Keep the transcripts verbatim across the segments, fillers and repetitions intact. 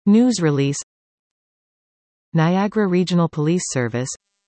News release. Niagara Regional Police Service.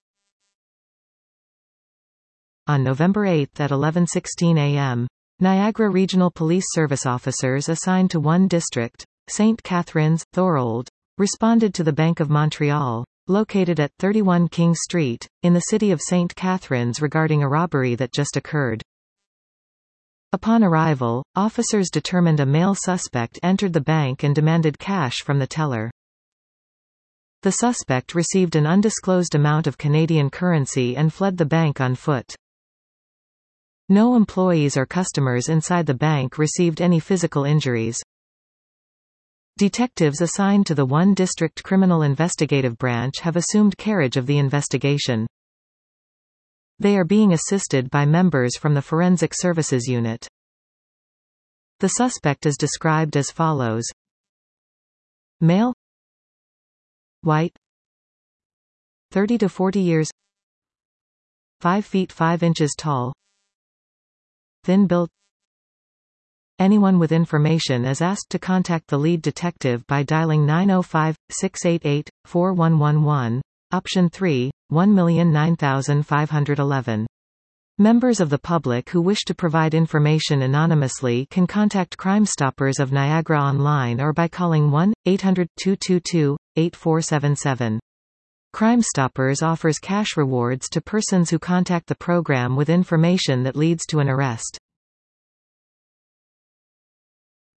On November eighth at eleven sixteen a m, Niagara Regional Police Service officers assigned to one district, Saint Catharines, Thorold, responded to the Bank of Montreal, located at thirty-one King Street, in the city of Saint Catharines regarding a robbery that just occurred. Upon arrival, officers determined a male suspect entered the bank and demanded cash from the teller. The suspect received an undisclosed amount of Canadian currency and fled the bank on foot. No employees or customers inside the bank received any physical injuries. Detectives assigned to the one District Criminal Investigative Branch have assumed carriage of the investigation. They are being assisted by members from the Forensic Services Unit. The suspect is described as follows. Male, white, thirty to forty years, five feet five inches tall, thin built. Anyone with information is asked to contact the lead detective by dialing nine oh five, six eight eight, four one one one, option three, one nine five one one. Members of the public who wish to provide information anonymously can contact Crime Stoppers of Niagara online or by calling one eight hundred, two two two, eight four seven seven. Crime Stoppers offers cash rewards to persons who contact the program with information that leads to an arrest.